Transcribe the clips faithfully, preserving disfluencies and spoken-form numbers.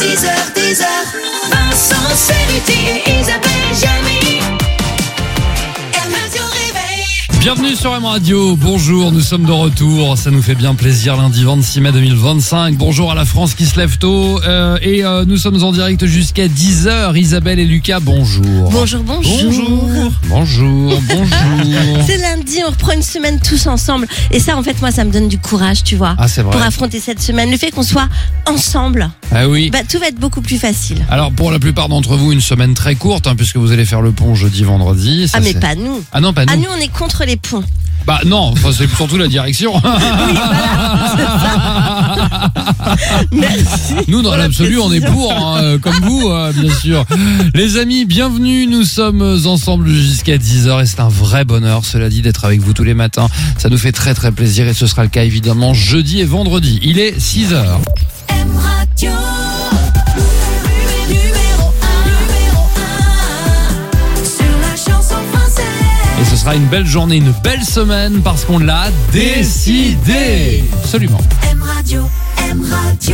six heures, dix heures, Vincent Cerruti et Isabelle Jamie. M Radio Réveil. Bienvenue sur M Radio, bonjour, nous sommes de retour, ça nous fait bien plaisir lundi vingt-six mai deux mille vingt-cinq. Bonjour à la France qui se lève tôt euh, et euh, nous sommes en direct jusqu'à dix heures. Isabelle et Lucas, bonjour. Bonjour, bonjour. Bonjour, bonjour, bonjour. C'est lundi, on reprend une semaine tous ensemble. Et ça, en fait, moi, ça me donne du courage, tu vois. Ah, c'est vrai. Pour affronter cette semaine. Le fait qu'on soit ensemble, Ah oui. bah, tout va être beaucoup plus facile. Alors pour la plupart d'entre vous, une semaine très courte, hein, puisque vous allez faire le pont jeudi, vendredi. Ça, ah, mais c'est... pas nous. Ah non, pas nous. Ah, nous, on est contre les ponts. Bah non, enfin, c'est surtout la direction. Oui, voilà, c'est ça. Merci. Nous, dans pour la l'absolu, on est précision. pour, hein, euh, comme vous, euh, bien sûr. Les amis, bienvenue. Nous sommes ensemble jusqu'à dix heures et c'est un vrai bonheur, cela dit, d'être avec vous tous les matins. Ça nous fait très très plaisir et ce sera le cas évidemment jeudi et vendredi. Il est six heures. M Radio. Numéro un, numéro un, sur la chanson française. Et ce sera une belle journée, une belle semaine parce qu'on l'a décidé. Absolument. M Radio, M Radio.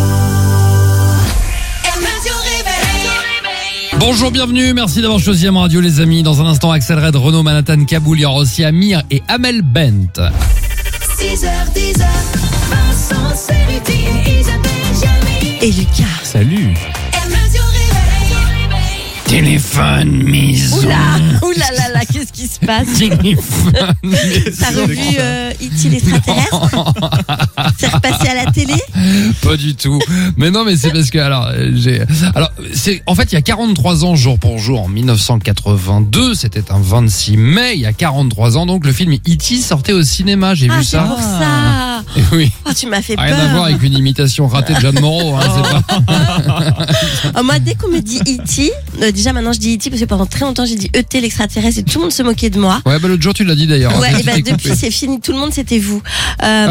M Radio Réveil. Bonjour, bienvenue. Merci d'avoir choisi M Radio, les amis. Dans un instant, Axel Red, Renaud, Manhattan, Kaboul. Il y aura aussi Amir et Amel Bent. six heures, dix heures, Vincent Cerruti et Isabelle Jamie. Et Lucas. Salut. M Radio Réveil. Téléphone maison. Oula, oula là là, qu'est-ce qui se passe? Téléphone T'as revu euh, E T l'extraterrestre? C'est repassé à la télé? Pas du tout. Mais non, mais c'est parce que alors euh, j'ai alors c'est en fait il y a quarante-trois ans jour pour jour en mille neuf cent quatre-vingt-deux, c'était un vingt-six mai, il y a quarante-trois ans donc le film E T sortait au cinéma, j'ai Ah, vu c'est ça. pour ça. Et oui, Oh, tu m'as fait rien à voir peur. avec une imitation ratée de Jeanne Moreau, hein, c'est pas. Oh, moi, dès qu'on me dit E T, euh, déjà maintenant je dis E T parce que pendant très longtemps j'ai dit E T l'extraterrestre et tout le monde se moquait de moi. Ouais, bah l'autre jour tu l'as dit d'ailleurs. Ouais, Tu et bah, t'es coupé. depuis c'est fini, tout le monde c'était vous. Euh,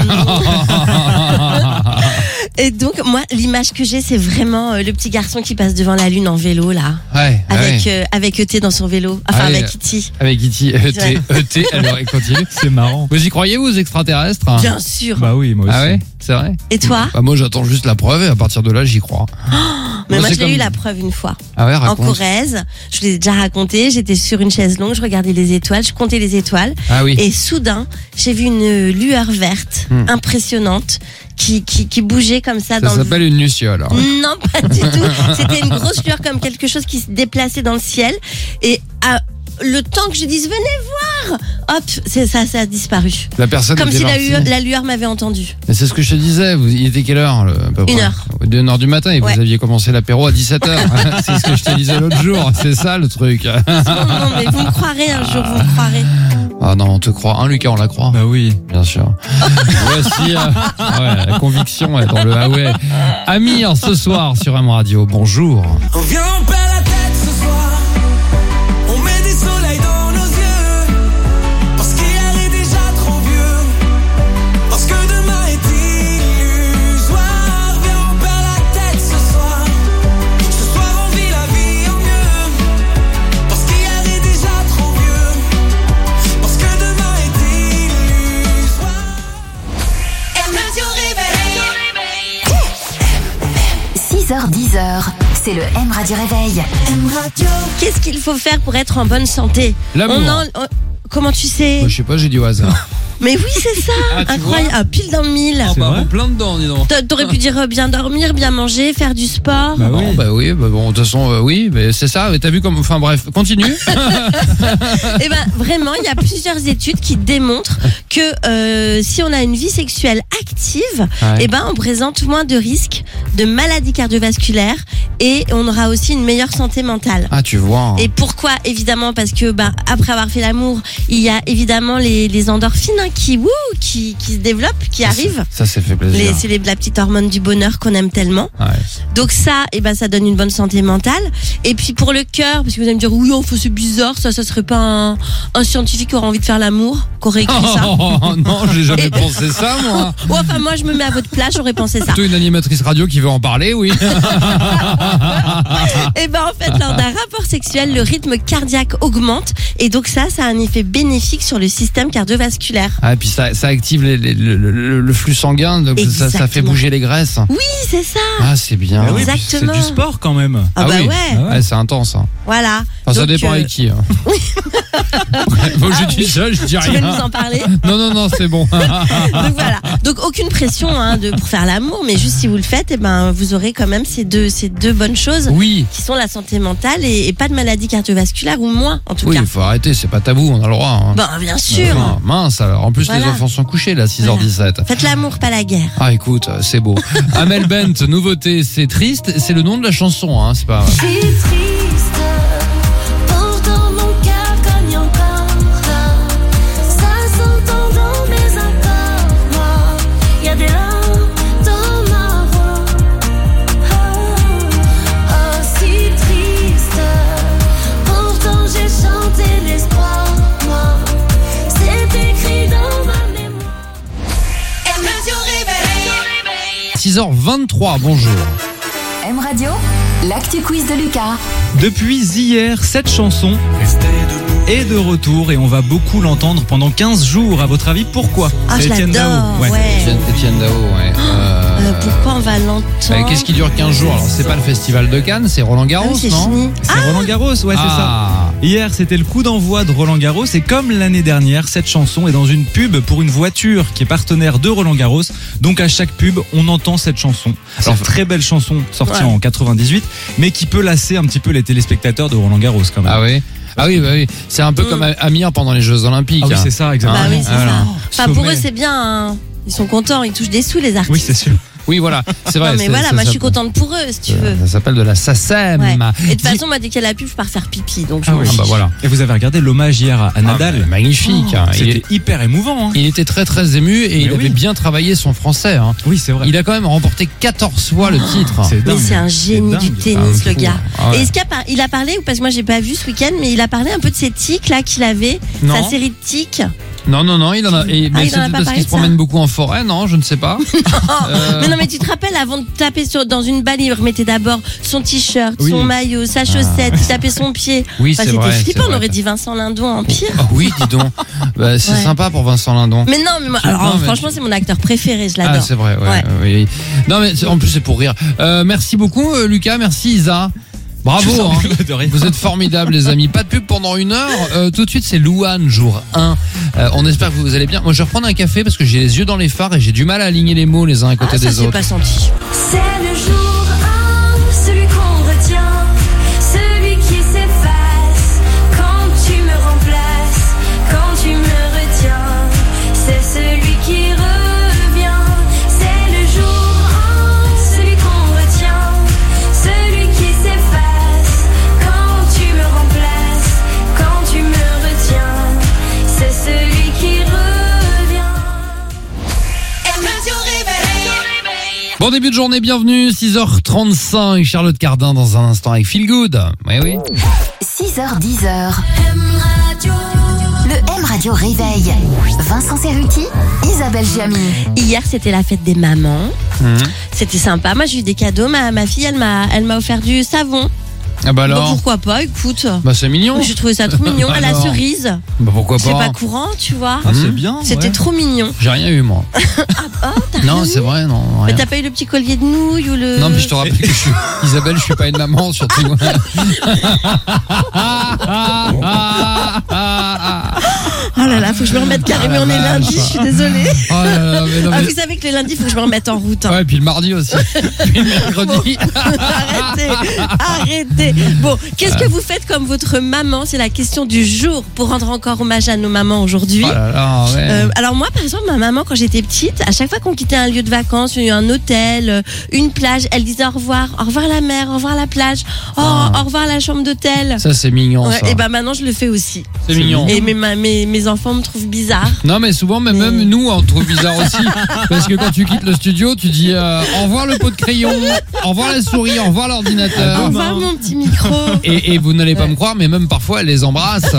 et donc moi l'image que j'ai c'est vraiment euh, le petit garçon qui passe devant la lune en vélo là, Ouais, avec ouais. euh, avec E T dans son vélo, enfin Ah ouais. avec E T. Avec E T, E T, E T, alors il continue. C'est marrant. Vous y croyez vous aux extraterrestres? Bien sûr. Bah oui, moi aussi. Ah ouais, c'est vrai. Et toi? Bah moi j'attends juste la preuve et à partir de là j'y crois. Mais moi c'est je l'ai comme- eu la preuve une fois. Ah ouais, En raconte. Corrèze, je l'ai déjà raconté, j'étais sur une chaise longue, je regardais les étoiles, je comptais les étoiles. Ah oui. Et soudain, j'ai vu une lueur verte Hmm. impressionnante qui, qui, qui bougeait comme ça, Ça dans le... s'appelle une luciole. alors. Non, pas du tout. C'était une grosse lueur comme quelque chose qui se déplaçait dans le ciel. Et à, le temps que je dise venez voir, hop, c'est ça, ça a disparu. La personne Comme était si la, partie. lueur- la lueur m'avait entendu. Mais c'est ce que je te disais, vous, il était quelle heure le, à peu Une près heure. Une heure du matin et Ouais. vous aviez commencé l'apéro à dix-sept heures. C'est ce que je te disais l'autre jour, c'est ça le truc. Non, non, mais vous me croirez un jour, vous me croirez. Ah non, on te croit, hein Lucas, on la croit. Bah oui. Bien sûr. Voici euh, ouais, la conviction est dans le ah ouais. Amir, ce soir sur M Radio, bonjour. On vient, on perd la tête ce soir. On met des soleils dans nos yeux. Parce qu'hier est déjà trop vieux. Parce que demain est illusoire. Viens, on perd la tête ce soir. Ce soir, on vit la vie en mieux. Parce qu'hier est déjà trop vieux. Parce que demain est illusoire. M Radio Réveil. six heures dix heures, c'est le M Radio Réveil. M Radio. Qu'est-ce qu'il faut faire pour être en bonne santé? L'amour. On en- on- Comment tu sais? Bah, je sais pas, j'ai dit au hasard. Mais oui, c'est ça. Ah, tu Incroyable. vois Ah, pile dans le mille. C'est vrai plein dedans, dis donc. T'a- T'aurais pu dire euh, bien dormir, bien manger, faire du sport. Bah oui. Bon, bah oui, bah bon, de toute façon, euh, oui, mais c'est ça, mais t'as vu comme, enfin bref, continue. Eh ben vraiment, il y a plusieurs études qui démontrent que euh, si on a une vie sexuelle active, Ouais. eh ben on présente moins de risques de maladies cardiovasculaires et on aura aussi une meilleure santé mentale. Ah, tu vois. hein. Et pourquoi? Évidemment parce que bah, après avoir fait l'amour, il y a évidemment les, les endorphines hein, qui, wouh, qui qui se développent, qui arrivent. Ça, ça fait Les- plaisir. C'est les- la petite hormone du bonheur qu'on aime tellement. Ouais. Donc ça, eh ben ça donne une bonne santé mentale. Et puis pour le cœur, parce que vous allez me dire oui, enfin c'est bizarre, ça, ça serait pas un, un scientifique qui aurait envie de faire l'amour, qui aurait écrit ça. Oh, non, j'ai jamais Et- pensé ça, moi. Ouais, enfin moi je me mets à votre place, j'aurais pensé ça. Plutôt une animatrice radio qui veut en parler, oui. Et ben en fait lors d'un rapport sexuel, le rythme cardiaque augmente et donc ça, ça a un effet bénéfique sur le système cardiovasculaire. Ah, et puis ça, ça active les- les- le, le- le flux sanguin, donc ça, ça fait Exactement. bouger les graisses. Oui, c'est ça. Ah, c'est bien. Ah oui, puis c'est Exactement. du sport quand même. Ah, Ah bah oui. ouais. Ouais, c'est intense. Hein. Voilà. Enfin, ça Donc, dépend euh, avec qui. Hein. Ouais, bon, je dis ça, je dis Tu veux nous rien. en parler? Non, non, non, c'est bon. Donc voilà. Donc aucune pression hein, de, pour faire l'amour, mais juste si vous le faites, eh ben, vous aurez quand même ces deux, ces deux bonnes choses Oui. qui sont la santé mentale et, et pas de maladie cardiovasculaire ou moins en tout Oui, cas. il faut arrêter, c'est pas tabou, on a le droit. Hein. Bon, bien sûr. Ah, mince alors. En plus, les Voilà. enfants sont couchés là, six heures dix-sept. Faites l'amour, pas la guerre. Ah, écoute, c'est beau. Amel Bent, nouveauté, c'est triste, c'est le nom de la chanson, hein, c'est pas. Je suis triste, pourtant mon cœur cogne encore. Ça s'entend dans mes accords, moi. Y a des larmes dans ma voix. Oh, oh, si triste, pourtant j'ai chanté l'espoir, moi. C'est écrit dans ma mémoire. M Radio Réveil. six heures vingt-trois, bonjour. M Radio, l'actu quiz de Lucas. Depuis hier, cette chanson est de retour et on va beaucoup l'entendre pendant quinze jours. À votre avis, pourquoi? Ah, C'est je Étienne l'adore. Dao. Ouais. Étienne, Étienne Dao, ouais. Euh, Euh, pourquoi on va l'entendre? bah, Qu'est-ce qui dure quinze jours? Alors, c'est pas le festival de Cannes, c'est Roland Ah Garros, oui, c'est non? fini. C'est Roland Garros, ouais, c'est ça. Ah. Hier, c'était le coup d'envoi de Roland Garros et comme l'année dernière, cette chanson est dans une pub pour une voiture qui est partenaire de Roland Garros. Donc à chaque pub, on entend cette chanson. Alors C'est- très belle chanson sortie Ouais. en quatre-vingt-dix-huit, mais qui peut lasser un petit peu les téléspectateurs de Roland Garros quand même. Ah oui. Ah oui, bah oui. C'est un peu Mm. comme Amir pendant les Jeux Olympiques. Ah oui, hein. c'est ça, exactement. Bah oui, c'est Voilà. ça. Enfin, pour sommet. eux, c'est bien. hein. Ils sont contents, ils touchent des sous, les artistes. Oui, c'est sûr. Oui, voilà. C'est vrai. Non, mais c'est- voilà, ça moi je suis s'appelle- contente pour eux, si tu veux. Ça s'appelle de la SACEM. Ouais. Et de toute Dis- façon, moi, dès qu'il y a la pub, je pars faire pipi. Donc, je Ah m'en oui. Ah fiche. bah voilà. Et vous avez regardé l'hommage hier à, à Nadal. Ah, bah, magnifique. hein. Il, C'était est- hyper émouvant. hein. il était très très ému et il Mais avait oui. bien travaillé son français. hein. Oui, c'est vrai. Il a quand même remporté quatorze fois le titre. C'est Mais dingue. c'est un génie C'est du dingue. tennis, Ah, le fou. gars. Ah ouais. Et est-ce qu'il a, par- il a parlé, ou parce que moi j'ai pas vu ce week-end, mais il a parlé un peu de ses tics là qu'il avait, Non. sa série de tics. Non, non, non, il en a. Et, Ah, mais il en a c'est pas parce parlé qu'il se de ça. promène beaucoup en forêt, non? Je ne sais pas. Euh, Mais non, mais tu te rappelles, avant de taper sur, dans une balle, il remettait d'abord son t-shirt, Oui. son maillot, sa chaussette, il tapait son pied. Oui, Enfin, c'est c'était vrai. c'est flippant, on vrai. aurait dit Vincent Lindon en pire. Ah oui, dis donc. Bah, c'est Ouais. sympa pour Vincent Lindon. Mais non, mais moi, Tu- alors, non, mais franchement, tu- c'est mon acteur préféré, je Ah, l'adore. c'est vrai, ouais. Ouais. Oui. Non, mais c'est- en plus, c'est pour rire. Euh, merci beaucoup, euh, Lucas. Merci, Isa. Bravo. hein. De rien. Vous êtes formidables, les amis. Pas de pub pendant une heure. Euh, tout de suite, c'est Louane, jour un. Euh, on espère que vous allez bien. Moi, je vais reprendre un café parce que j'ai les yeux dans les phares et j'ai du mal à aligner les mots les uns à côté Ah, ça des s'est autres. pas senti. C'est le jour un, celui qu'on retient, celui qui s'efface quand tu me remplaces, quand tu me retiens. C'est celui qui revient. C'est le jour un, celui qu'on retient, celui qui s'efface quand tu me remplaces, quand tu me retiens. C'est celui qui revient. M Radio Réveil. Bon début de journée, bienvenue. six heures trente-cinq. Charlotte Cardin dans un instant avec Feel Good. Oui, oui. six heures dix heures. M Radio. Le M Radio Réveil. Vincent Cerruti, Isabelle Giamy. Hier, c'était la fête des mamans. Mhm. C'était sympa. Moi, j'ai eu des cadeaux. Ma, ma fille, elle m'a, elle m'a offert du savon. Ah bah Donc alors. pourquoi pas, écoute. Bah c'est mignon. J'ai trouvé ça trop mignon. À la Alors. cerise. Bah pourquoi C'est pas. pas courant, tu vois. Ah, c'est Mhm. bien. C'était ouais. trop mignon. J'ai rien eu moi. T'as Non, rien c'est eu vrai, non. Mais Rien. t'as pas eu le petit collier de nouilles ou le. Non, mais je te rappelle que je suis Isabelle, je suis pas une maman surtout. Oh là là, faut que je me remette carrément. Ah, la On est vache. lundi, je suis désolée. Oh là là, mais non, Ah, mais- vous savez que le lundi, faut que je me remette en route. hein. Ouais, et puis le mardi aussi. Puis le mercredi. Arrêtez, arrêtez. Bon, qu'est-ce que vous faites comme votre maman? C'est la question du jour pour rendre encore hommage à nos mamans aujourd'hui. Oh là là, ouais. Euh, alors moi, par exemple, ma maman, quand j'étais petite, à chaque fois qu'on quittait un lieu de vacances, un hôtel, euh, une plage, elle disait au revoir, au revoir la mer, au revoir la plage, oh, Ah. au revoir la chambre d'hôtel. Ça, c'est mignon, Ouais, ça. et ben maintenant, je le fais aussi. C'est mignon. Et mes, ma- mes, mes enfants me trouvent bizarre. Non, mais souvent, même, Mais- même nous, on trouve bizarre aussi. Parce que quand tu quittes le studio, tu dis euh, au revoir le pot de crayon, au revoir la souris, au revoir Au l'ordinateur. revoir mon petit micro. Et, et vous n'allez pas me croire, mais même parfois, elle les embrasse.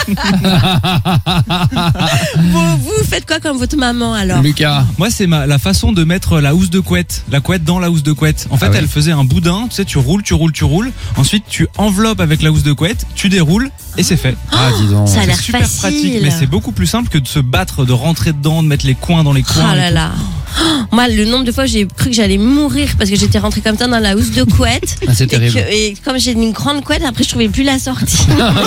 Bon, vous faites quoi comme votre maman alors? Lucas. Moi, c'est ma, la façon de mettre la housse de couette, la couette dans la housse de couette. En fait, Ah ouais. elle faisait un boudin, tu sais, tu roules, tu roules, tu roules. Ensuite, tu enveloppes avec la housse de couette, tu déroules, et c'est fait. Ah, dis donc. Ça a C'est l'air super facile. pratique, mais c'est beaucoup plus simple que de se battre, de rentrer dedans, de mettre les coins dans les coins. Oh et là tout. là. Moi, le nombre de fois, j'ai cru que j'allais mourir parce que j'étais rentrée comme ça dans la housse de couette. Ah, c'est et, terrible. que- et comme j'ai une grande couette, après, je trouvais plus la sortie.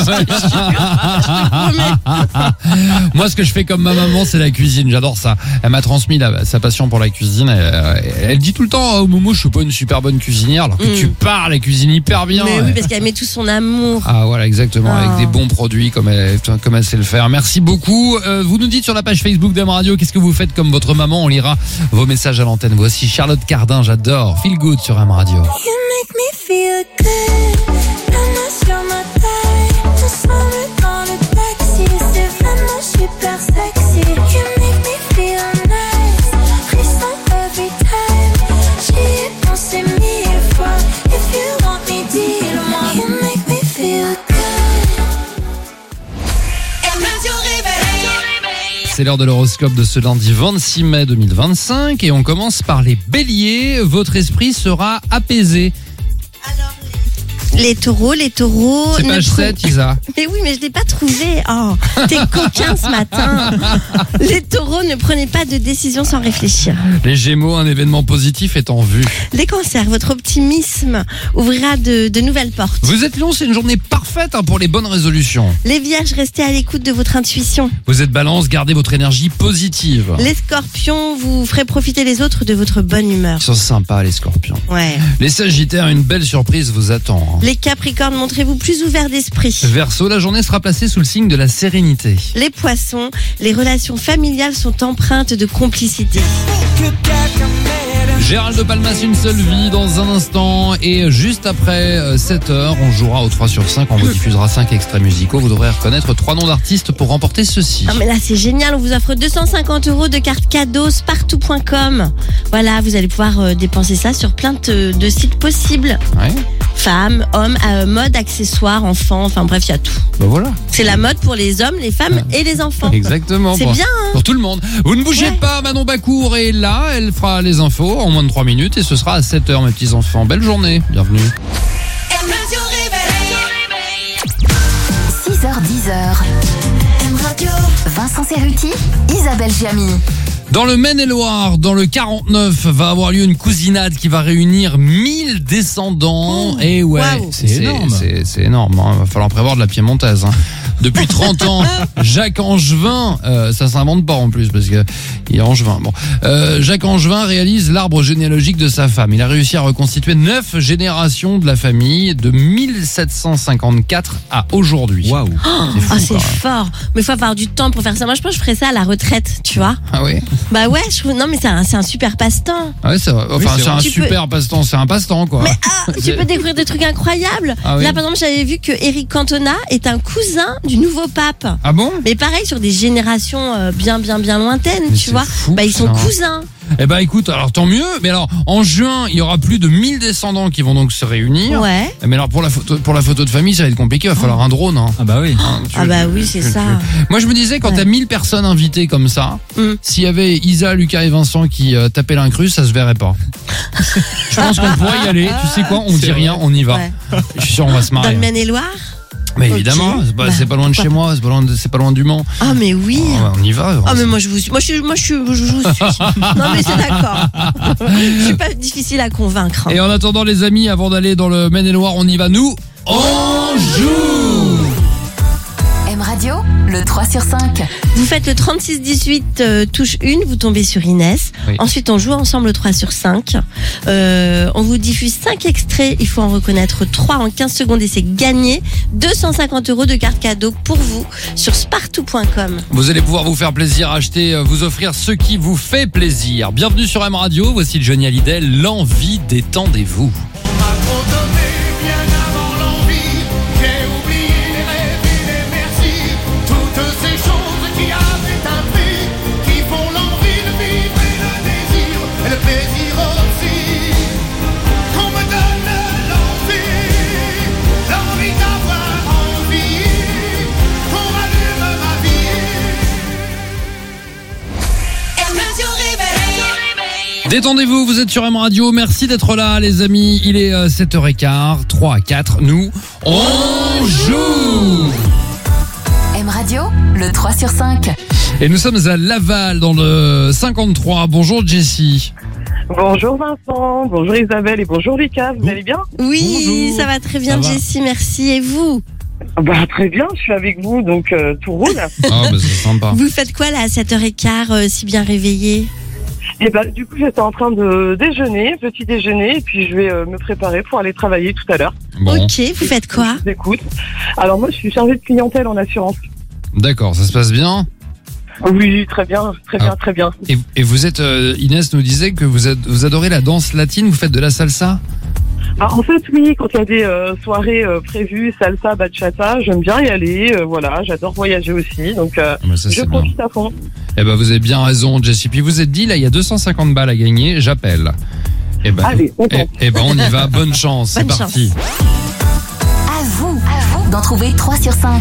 Moi, ce que je fais comme ma maman, c'est la cuisine. J'adore ça. Elle m'a transmis la- sa passion pour la cuisine. Elle, elle dit tout le temps, oh, Momo, je suis pas une super bonne cuisinière. Alors que Mm. tu parles, elle cuisine hyper bien. Mais oui, Elle- parce qu'elle met tout son amour. Ah voilà, exactement, Ah. avec des bons produits comme elle, comme elle sait le faire. Merci beaucoup. Euh, vous nous dites sur la page Facebook d'M Radio, qu'est-ce que vous faites comme votre maman. On lira vos messages à l'antenne. Voici Charlotte Cardin, j'adore. Feel Good sur M Radio. You make me feel good. La main sur ma taille. Ensemble dans le taxi. C'est vraiment super sexy. You make me feel nice. Frisson every time. J'y ai pensé mille fois. If you want me, dis-le-moi. You make me feel good. M Radio réveil. C'est l'heure de l'horoscope de ce lundi vingt-six mai deux mille vingt-cinq et on commence par les béliers. Votre esprit sera apaisé. Les taureaux, les taureaux. C'est ne page pre- sept, Isa. Mais oui, mais je l'ai pas trouvé. Oh, t'es coquin ce matin. Les taureaux, ne prenez pas de décision sans réfléchir. Les gémeaux, un événement positif est en vue. Les cancers, votre optimisme ouvrira de, de nouvelles portes. Vous êtes lion, c'est une journée parfaite hein, pour les bonnes résolutions. Les vierges, restez à l'écoute de votre intuition. Vous êtes balance, gardez votre énergie positive. Les scorpions, vous ferez profiter les autres de votre bonne humeur. Ils sont sympas les scorpions. Ouais. Les sagittaires, une belle surprise vous attend. hein. Les capricornes, montrez-vous plus ouverts d'esprit. Verseau, la journée sera placée sous le signe de la sérénité. Les poissons, les relations familiales sont empreintes de complicité. Gérald de Palmas, une seule vie dans un instant. Et juste après euh, sept heures, on jouera au trois sur cinq. On vous diffusera cinq extraits musicaux. Vous devrez reconnaître trois noms d'artistes pour remporter ceci. Non mais là c'est génial, on vous offre deux cent cinquante euros de cartes cadeaux spartou point com. Voilà, vous allez pouvoir euh, dépenser ça sur plein de, de sites possibles. Ouais, Femmes, hommes, euh, mode, accessoires, enfants, enfin bref, il y a tout. bah voilà. C'est la mode pour les hommes, les femmes et les enfants. Exactement. C'est Bon, bien, hein. pour tout le monde. Vous ne bougez Ouais. pas, Manon Bacour est là. Elle fera les infos en moins de trois minutes et ce sera à sept heures, mes petits enfants. Belle journée. Bienvenue. M Radio réveil. six heures dix. M Radio. Vincent Cerruti, Isabelle Giamy. Dans le Maine-et-Loire, dans le quarante-neuf, va avoir lieu une cousinade qui va réunir mille descendants. Oh, et ouais, waouh. C'est énorme. C'est, c'est énorme. Hein. Va falloir prévoir de la piémontaise. Hein. Depuis trente ans, Jacques Angevin, euh, ça s'invente pas en plus parce que il est Angevin. Bon, euh, Jacques Angevin réalise l'arbre généalogique de sa femme. Il a réussi à reconstituer neuf générations de la famille de mille sept cent cinquante-quatre à aujourd'hui. Waouh. C'est fou, Ah, c'est quand même. fort. Mais il faut avoir du temps pour faire ça. Moi, je pense que je ferais ça à la retraite, tu vois. Ah oui. Bah ouais, je trouve. Non, mais c'est un, c'est un super passe-temps. Ah ouais, c'est vrai. Enfin, Oui, c'est c'est vrai. un Tu peux- super passe-temps. C'est un passe-temps quoi. Mais ah, tu C'est- peux découvrir des trucs incroyables. Ah oui. Là, par exemple, j'avais vu que Eric Cantona est un cousin du nouveau pape. Ah bon? Mais pareil, sur des générations euh, bien, bien, bien lointaines, Mais tu c'est vois. fou, Bah, ils sont ça. cousins. Eh ben écoute, alors tant mieux. Mais alors en juin, il y aura plus de mille descendants qui vont donc se réunir. Ouais. Mais alors pour la photo, pour la photo de famille, ça va être compliqué. Il va falloir un drone. Hein. Ah bah oui. Hein, tu- Ah bah oui, tu- c'est tu- ça. Moi je me disais quand Ouais. t'as mille personnes invitées comme ça, Mm. s'il y avait Isa, Lucas et Vincent qui euh, tapaient l'incrus, ça se verrait pas. Je pense qu'on pourrait y aller. Tu sais quoi? On C'est dit vrai. rien, on y va. Ouais. Je suis sûr, on va se Dans marrer. le Maine-et-Loire. Mais Ok. évidemment, c'est pas, Bah, c'est pas loin de chez moi, c'est pas loin de, c'est pas loin du Mans. Ah, mais oui. Oh, ouais, on y va. Ah mais moi je vous suis. Moi je suis. Moi je suis. Je vous suis. Non mais c'est d'accord. Je suis pas difficile à convaincre. hein. Et en attendant les amis, avant d'aller dans le Maine-et-Loire, on y va nous. On joue. M Radio, le trois sur cinq. Vous faites le trente-six dix-huit euh, touche une, vous tombez sur Inès. Oui. Ensuite on joue ensemble le trois sur cinq. Euh, on vous diffuse cinq extraits. Il faut en reconnaître trois en quinze secondes et c'est gagné. deux cent cinquante euros de carte cadeau pour vous sur spartou point com. Vous allez pouvoir vous faire plaisir, acheter, euh, vous offrir ce qui vous fait plaisir. Bienvenue sur M Radio, voici Johnny Hallyday, l'envie détendez-vous. On m'a trop donné bien avant l'envie. J'ai oublié les rêves et les merci. Toutes ces choses qui avaient un prix, qui font l'envie de vivre et le désir, et le plaisir aussi. Qu'on me donne l'envie, l'envie d'avoir envie, qu'on rallume ma vie. M Radio réveil. Détendez-vous, vous êtes sur M Radio, merci d'être là les amis, il est euh, sept heures quinze, trois à quatre, nous, on joue. le trois sur cinq. Et nous sommes à Laval dans le cinquante-trois. Bonjour Jessie. Bonjour Vincent, bonjour Isabelle et bonjour Lucas, vous Bon- allez bien? Oui, Bonjour. ça va très bien, Ça va Jessie, merci. Et vous? Bah très bien, je suis avec vous, donc euh, tout roule. Ah bah c'est sympa. Vous faites quoi là à sept heures quinze, euh, si bien réveillé? Et bah du coup j'étais en train de déjeuner, petit déjeuner, et puis je vais euh, me préparer pour aller travailler tout à l'heure. Bon, Ok, vous faites quoi? Je vous écoute. Alors moi je suis chargée de clientèle en assurance. d'accord, ça se passe bien. Oui, très bien, très bien, Ah. très bien. Et, et vous êtes, euh, Inès nous disait que vous, êtes, vous adorez la danse latine, vous faites de la salsa? Alors, en fait oui, quand il y a des euh, soirées euh, prévues, salsa, bachata, j'aime bien y aller, euh, voilà, j'adore voyager aussi, donc euh, Ah bah ça je c'est bien. profite à fond. Eh ben vous avez bien raison Jessie. Puis vous êtes dit là il y a deux cent cinquante balles à gagner, j'appelle. Eh ben, Allez, on eh, tente. eh ben on y va, bonne chance, c'est Bonne parti. À vous, à vous d'en trouver trois sur cinq.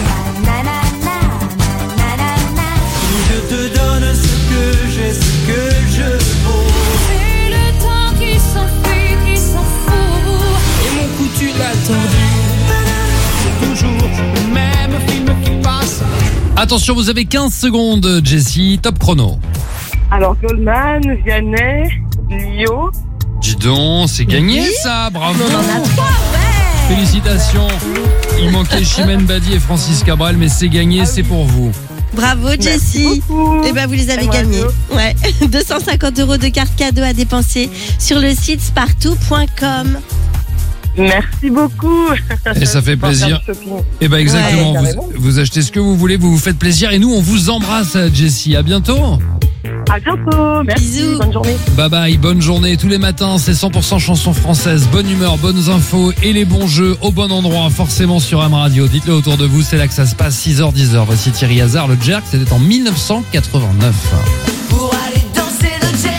Je te donne ce que j'ai, ce que je vaux. C'est le temps qui s'enfuit, qui s'en fout. Et mon coup tu l'as tordu. C'est toujours le même film qui passe. Attention, vous avez quinze secondes Jessie, top chrono. Alors Goldman, Vianney, Lio, Dis donc, c'est gagné Oui. ça, bravo. On en a trois, ouais. Félicitations. Il manquait Chimène Badi et Francis Cabrel, mais c'est gagné, c'est pour vous. Bravo, merci Jessie. beaucoup. Eh ben, vous les avez Et moi, gagnés. Lio. Ouais. deux cent cinquante euros de cartes cadeaux à dépenser sur le site spartou point com. Merci beaucoup. Et ça fait Pour faire plaisir. du shopping. Et ben exactement, Ouais, vous, carrément. vous achetez ce que vous voulez, vous vous faites plaisir et nous on vous embrasse Jessie. À bientôt. À bientôt. Merci. Bisous. Bonne journée. Bye bye, bonne journée. Tous les matins, c'est cent pour cent chansons françaises, bonne humeur, bonnes infos et les bons jeux au bon endroit, forcément sur M Radio. Dites-le autour de vous, c'est là que ça se passe, six heures dix heures. Voici Thierry Hazard, le Jerk, c'était en mille neuf cent quatre-vingt-neuf. Pour aller danser le jerk.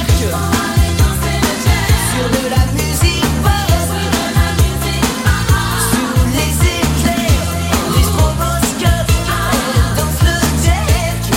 Sur de la musique pop. Sous les éclairs. Les stroboscopes. Elle danse le jerk.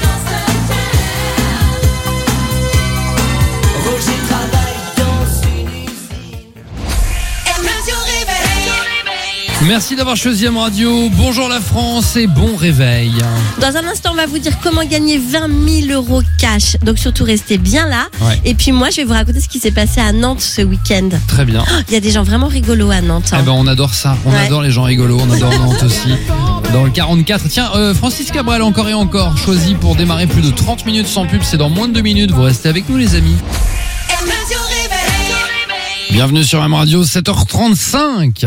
Roger travaille dans une usine. M Radio réveil. Merci d'avoir choisi M Radio. Bonjour la France et bon réveil. Dans un instant, on va vous dire comment gagner vingt mille euros cash. Donc surtout, restez bien là. Ouais. Et puis moi, je vais vous raconter ce qui s'est passé à Nantes ce week-end. Très bien. Il y a des gens vraiment rigolos à Nantes. hein. Eh ben on adore ça, on Ouais. adore les gens rigolos, on adore Nantes aussi. Dans le quarante-quatre, tiens, euh, Francis Cabrel encore et encore, choisi pour démarrer plus de trente minutes sans pub, c'est dans moins de deux minutes, vous restez avec nous les amis. M Radio réveil. Bienvenue sur M Radio, sept heures trente-cinq.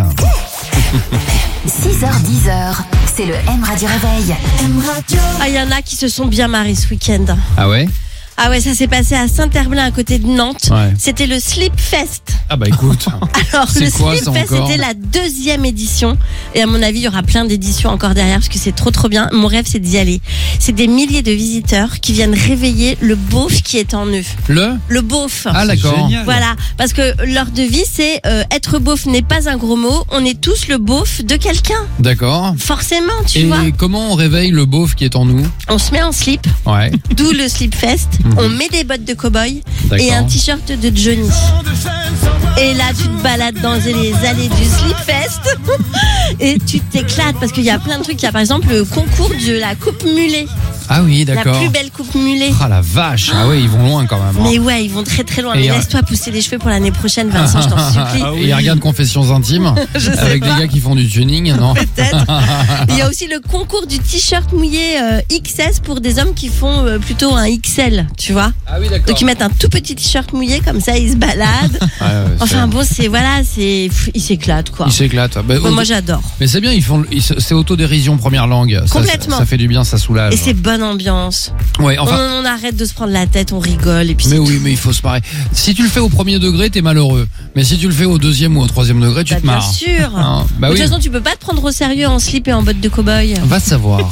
six heures dix, c'est le M Radio Réveil. M Radio. Ah, il y en a qui se sont bien marrés ce week-end. Ah ouais? Ah ouais, ça s'est passé à Saint-Herblain à côté de Nantes. Ouais. C'était le Slip Fest. Ah bah écoute, Alors C'est le quoi, Slip ça, Fest, encore c'était la deuxième édition. Et à mon avis, il y aura plein d'éditions encore derrière parce que c'est trop trop bien. Mon rêve, c'est d'y aller. C'est des milliers de visiteurs qui viennent réveiller le beauf qui est en eux. le? Le beauf. Ah d'accord. Génial. Voilà, parce que leur devise c'est euh, être beauf n'est pas un gros mot, on est tous le beauf de quelqu'un. D'accord. Forcément, tu Et vois. comment on réveille le beauf qui est en nous? On se met en slip, Ouais, d'où le Slip Fest. Mhm. On met des bottes de cow-boy d'accord. et un t-shirt de Johnny. Et là, tu te balades dans les allées du Slip Fest et tu t'éclates parce qu'il y a plein de trucs. Il y a par exemple le concours de la coupe mulet, Ah oui, la d'accord. plus belle coupe mulet. Ah la vache, ah ouais, ils vont loin quand même. hein. Mais ouais, ils vont très très loin. Et Mais euh, laisse-toi pousser les cheveux pour l'année prochaine, Vincent, je t'en supplie. Ah oui. Et ils regardent Confessions intimes Je sais avec pas. des gars qui font du tuning, non? Peut-être. Il y a aussi le concours du t-shirt mouillé euh, X S pour des hommes qui font euh, plutôt un X L, tu vois. Ah oui, d'accord. Donc ils mettent un tout petit t-shirt mouillé comme ça, ils se baladent. Ouais, ouais, c'est- Enfin bon, c'est voilà, c'est pff, ils s'éclatent quoi. Ils s'éclatent. Bah, Bon, au- moi j'adore. mais c'est bien, ils font, ils se- c'est autodérision première langue. Ça, Complètement. Ça, ça fait du bien, ça soulage. Et c'est bonne ambiance. Ouais, enfin. on, on arrête de se prendre la tête, on rigole et puis Mais c'est oui, tout. mais il faut se marrer. Si tu le fais au premier degré, t'es malheureux. Mais si tu le fais au deuxième ou au troisième degré, tu Bah, te bien marres. sûr. Hein, bah de oui. toute façon, tu peux pas te prendre au sérieux en slip et en botte de cow-boy. Va savoir.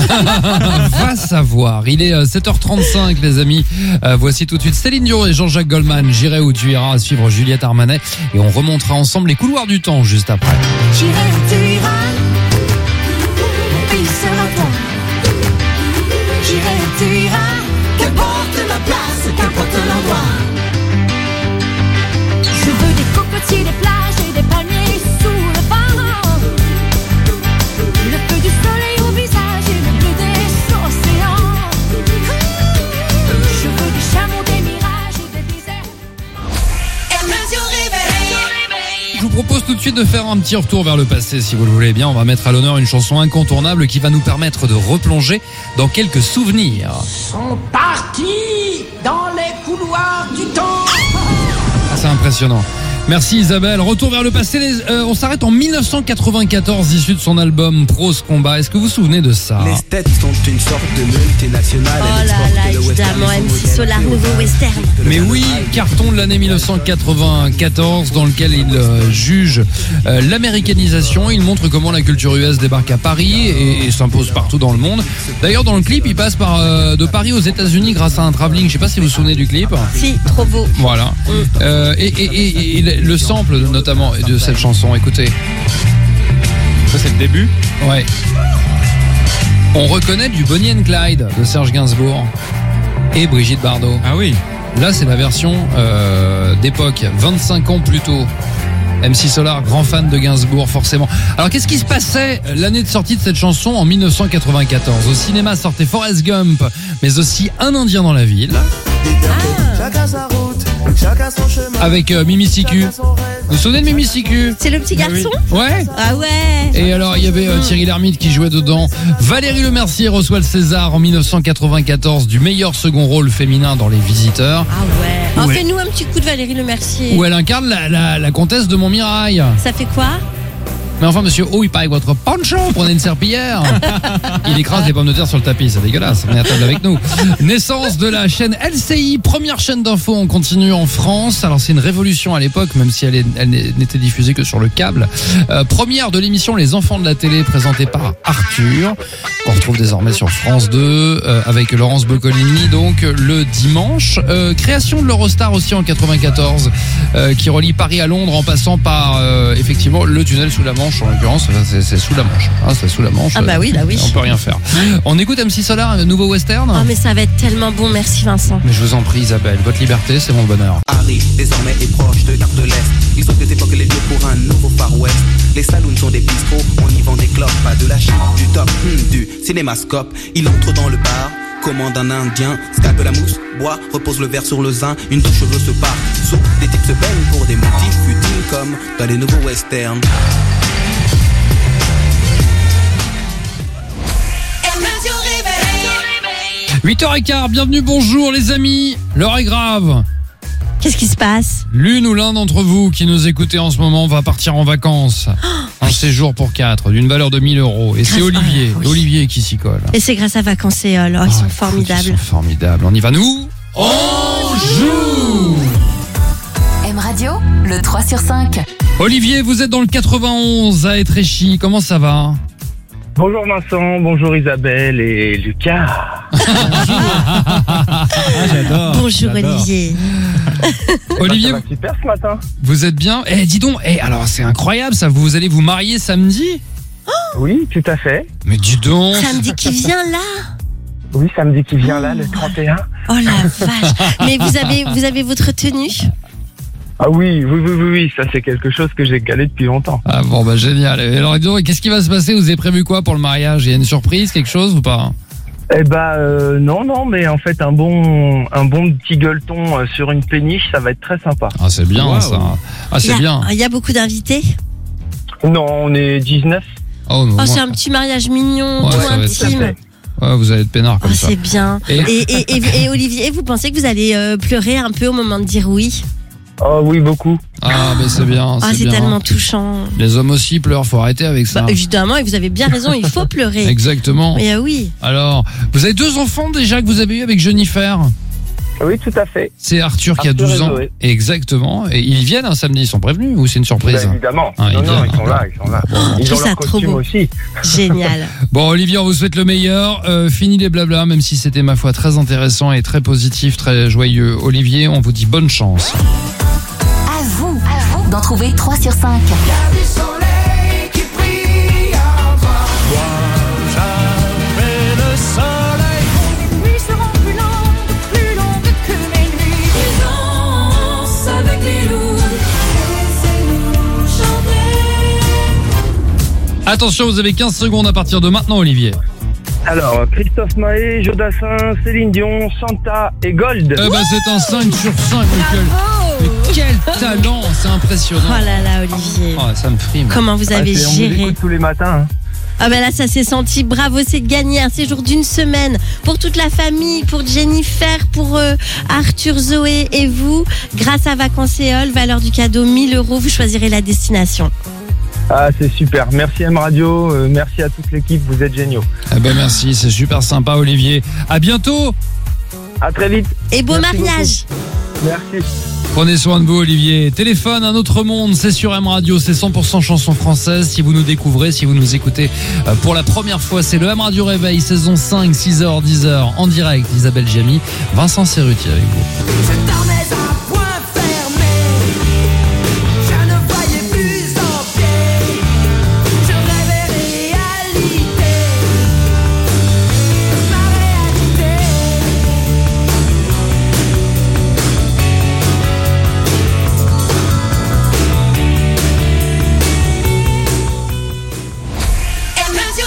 Va savoir. Il est euh, sept heures trente-cinq, les amis. Euh, voici tout de suite Céline Dion et Jean-Jacques Goldman. J'irai où tu iras, à suivre Juliette Armanet. Et on remontera ensemble les couloirs du temps juste après. J'irai où tu iras, il sera toi. J'irai où tu iras, qu'importe la place, qu'importe l'endroit. Je veux des cocotiers, des plages et des palmiers sous le vent. Le feu du soleil au visage et le bleu des vous propose tout de suite de faire un petit retour vers le passé, si vous le voulez bien. On va mettre à l'honneur une chanson incontournable qui va nous permettre de replonger dans quelques souvenirs. Sont partis dans les couloirs du temps. Ah, c'est impressionnant. Merci Isabelle. Retour vers le passé. Les, euh, on s'arrête en dix-neuf cent quatre-vingt-quatorze, issu de son album Prose Combat. Est-ce que vous vous souvenez de ça? Les States sont une sorte de multinationale. Oh là là, évidemment, M C Solar, nouveau western. Mais oui, carton de l'année dix-neuf cent quatre-vingt-quatorze dans lequel il euh, juge euh, l'américanisation. Il montre comment la culture U S débarque à Paris et, et s'impose partout dans le monde. D'ailleurs, dans le clip, il passe par euh, de Paris aux États-Unis grâce à un travelling. Je sais pas si vous vous souvenez du clip. Si, trop beau. Voilà. Mm. Euh, et, et, et, et le sample notamment de cette chanson, écoutez. Ça, c'est le début. Ouais. On reconnaît du Bonnie and Clyde de Serge Gainsbourg et Brigitte Bardot. Ah oui. Là, c'est la version euh, d'époque, vingt-cinq ans plus tôt. M C Solar, grand fan de Gainsbourg, forcément. Alors, qu'est-ce qui se passait l'année de sortie de cette chanson en dix-neuf cent quatre-vingt-quatorze? Au cinéma sortait Forrest Gump, mais aussi Un Indien dans la ville. Avec euh, Mimi Siku. Vous vous souvenez de Mimi Siku? C'est le petit garçon? Ouais. Ah ouais. Et alors, il y avait euh, Thierry Lhermitte qui jouait dedans. Valérie Lemercier reçoit le César en dix-neuf cent quatre-vingt-quatorze du meilleur second rôle féminin dans Les Visiteurs. Ah ouais. Oh, Ouais. fais-nous un petit coup de Valérie Lemercier. Où elle incarne la, la, la comtesse de Montmirail. Ça fait quoi? Mais enfin, monsieur, oh, il paraît que votre poncho, prenez une serpillière. Il écrase les pommes de terre sur le tapis, c'est dégueulasse. Venez à table avec nous. Naissance de la chaîne L C I, première chaîne d'info en continu en France. Alors, c'est une révolution à l'époque, même si elle, est, elle n'était diffusée que sur le câble. Euh, première de l'émission Les Enfants de la télé, présentée par Arthur, qu'on retrouve désormais sur France deux, euh, avec Laurence Boccolini, donc le dimanche. Euh, création de l'Eurostar aussi en quatre-vingt-quatorze, euh, qui relie Paris à Londres en passant par, euh, effectivement, le tunnel sous la Manche. En l'occurrence, c'est, c'est sous la Manche. Hein, c'est sous la Manche. Ah bah oui, là oui. On peut rien faire. On écoute M C Solar, un nouveau western. Oh mais ça va être tellement bon, merci Vincent. Mais je vous en prie Isabelle, votre liberté, c'est mon bonheur. Paris, désormais est proche de Gare de l'Est. Ils ont des époques les lieux pour un nouveau Far West. Les saloons sont des bistrots, on y vend des clopes, pas de la chip, du top, hmm, du cinémascope. Il entre dans le bar, commande un indien, scalpe la mousse, boit, repose le verre sur le zin, une douche cheveux se part, sous des types se baignent pour des motifs futiles comme dans les nouveaux westerns. huit heures quinze, bienvenue, bonjour les amis. L'heure est grave. Qu'est-ce qui se passe? L'une ou l'un d'entre vous qui nous écoutez en ce moment va partir en vacances. Un séjour pour quatre d'une valeur de mille euros. Et c'est Grâce- Olivier, Ah, oui. Olivier qui s'y colle. Et c'est grâce à Vacances et All. Oh, ils Ah, sont écoute, formidables. Ils sont formidables. On y va nous? On joue. M Radio, le trois sur cinq. Olivier, vous êtes dans le quatre-vingt-onze à Étréchy. Comment ça va? Bonjour Vincent, bonjour Isabelle et Lucas. Ah, j'adore. Bonjour j'adore. Olivier. Olivier, Ça va super ce matin. vous êtes bien? Eh, dis donc, eh, alors c'est incroyable ça. Vous allez vous marier samedi? Oui, tout à fait. Mais dis donc. Samedi qui vient là. Oui, samedi qui vient là, le trente et un. Oh la vache. Mais vous avez, vous avez votre tenue? Ah oui, oui, oui, oui, oui, ça c'est quelque chose que j'ai calé depuis longtemps. Ah bon, bah génial. Et alors, dis donc, qu'est-ce qui va se passer? Vous avez prévu quoi pour le mariage? Il y a une surprise, quelque chose ou pas? Eh bah euh, non, non, mais en fait un bon, un bon petit gueuleton euh, sur une péniche, ça va être très sympa. Ah, c'est bien Wow. ça. Ah, Il y c'est a- bien. Il y a beaucoup d'invités. Non, on est dix-neuf. Oh, non, Oh, moi- c'est un petit mariage mignon, Ouais, tout ça va être intime. fait. ouais, vous allez être peinard Oh, comme ça. c'est bien. Et- Et, et, et, et Olivier, vous pensez que vous allez euh, pleurer un peu au moment de dire oui? Oh oui, beaucoup. Ah, mais c'est bien. Ah, c'est c'est bien. tellement touchant. Les hommes aussi pleurent, faut arrêter avec ça. Bah, évidemment, et vous avez bien raison, il faut pleurer. Exactement. Mais euh, oui. Alors, vous avez deux enfants déjà que vous avez eu avec Jennifer. Oui, tout à fait. C'est Arthur qui a Arthur douze et ans. Zoé. Exactement. Et ils viennent un samedi, ils sont prévenus ou c'est une surprise? Bah, évidemment. Ah, non, ils non, viennent. ils sont là, ils sont là. Ils Tout ont ça, leur trop costume beau. aussi. Génial. Bon, Olivier, on vous souhaite le meilleur. Euh, fini les blablas, même si c'était, ma foi, très intéressant et très positif, très joyeux. Olivier, on vous dit bonne chance. À vous, à vous d'en trouver trois sur cinq. Du soleil qui brille en toi. Jamais le soleil. Les nuits seront plus longues, plus longues que mes nuits. Et danse avec les loups. Laissez-nous chanter. Attention, vous avez quinze secondes à partir de maintenant, Olivier. Alors, Christophe Maé, Jodassin, Céline Dion, Santa et Gold. Eh ben, c'est un cinq sur cinq, Michael. Bravo. quel talent, c'est impressionnant. Oh là là, Olivier. Oh, ça me frime. Comment vous Ah, avez c'est- on vous géré? écoute tous les matins. hein. Ah ben là, ça s'est senti. Bravo, c'est gagné. Un séjour d'une semaine pour toute la famille, pour Jennifer, pour euh, Arthur, Zoé et vous. Grâce à Vacances Éole, valeur du cadeau mille euros. Vous choisirez la destination. Ah, c'est super. Merci M Radio, euh, merci à toute l'équipe, vous êtes géniaux. Eh ben merci, c'est super sympa Olivier. À bientôt. À très vite. Et beau Merci mariage. Merci. Prenez soin de vous Olivier. Téléphone, un autre monde, c'est sur M Radio, c'est cent pour cent chansons françaises. Si vous nous découvrez, si vous nous écoutez euh, pour la première fois, c'est le M Radio Réveil, saison cinq, six heures, dix heures, en direct. Isabelle Giamy, Vincent Cerruti avec vous. Je dormais à point fermé, je ne voyais plus en pied, je rêvais réalité, ma réalité. M Radio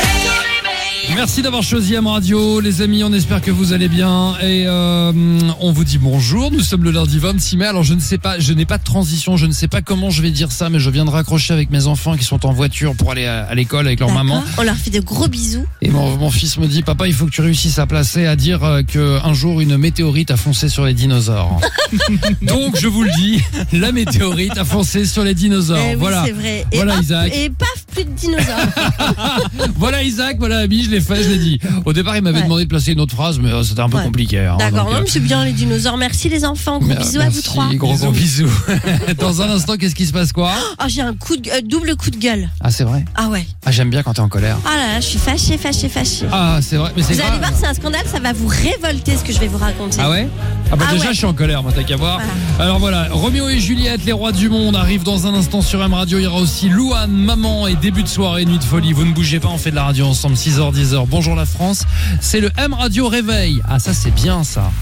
Réveil. Merci d'avoir choisi M Radio, les amis, on espère que vous allez bien et euh, on vous dit bonjour, nous sommes le lundi vingt-six mai, alors je ne sais pas, je n'ai pas de transition, je ne sais pas comment je vais dire ça, mais je viens de raccrocher avec mes enfants qui sont en voiture pour aller à, à l'école avec leur D'accord. maman. On leur fait de gros bisous. Et mon, mon fils me dit, papa, il faut que tu réussisses à placer à dire euh, qu'un jour une météorite a foncé sur les dinosaures. Donc je vous le dis, la météorite a foncé sur les dinosaures. Eh oui, voilà. c'est vrai. Et Voilà hop, Isaac. Et paf, plus de dinosaures. Voilà Isaac, voilà Ami, je l'ai fait, je l'ai dit. Au départ, il m'avait Ouais. demandé de placer une autre phrase, mais euh, c'était un peu Ouais. compliqué. hein, D'accord, donc, non, euh, mais c'est bien les dinosaures. Merci les enfants. Gros mer- bisous à vous merci, trois. Gros gros bisous. Dans un instant, qu'est-ce qui se passe quoi? Oh, j'ai un coup de, euh, double coup de gueule. Ah, c'est vrai. Ah ouais. Ah, j'aime bien quand t'es en colère. Ah là là, je suis fâchée, fâchée, fâchée. Ah, c'est vrai, mais c'est Vous allez grave. voir, c'est un scandale, ça va vous révolter ce que je vais vous raconter. Ah ouais? Ah bah Ah déjà ouais. je suis en colère, moi t'as qu'à voir. Voilà. Alors voilà, Roméo et Juliette, les rois du monde, arrivent dans un instant sur M Radio. Il y aura aussi Louane, Maman et début de soirée, nuit de folie. Vous ne bougez pas, on fait de la radio ensemble, six heures, dix heures. Bonjour la France, c'est le M Radio Réveil. Ah ça c'est bien ça.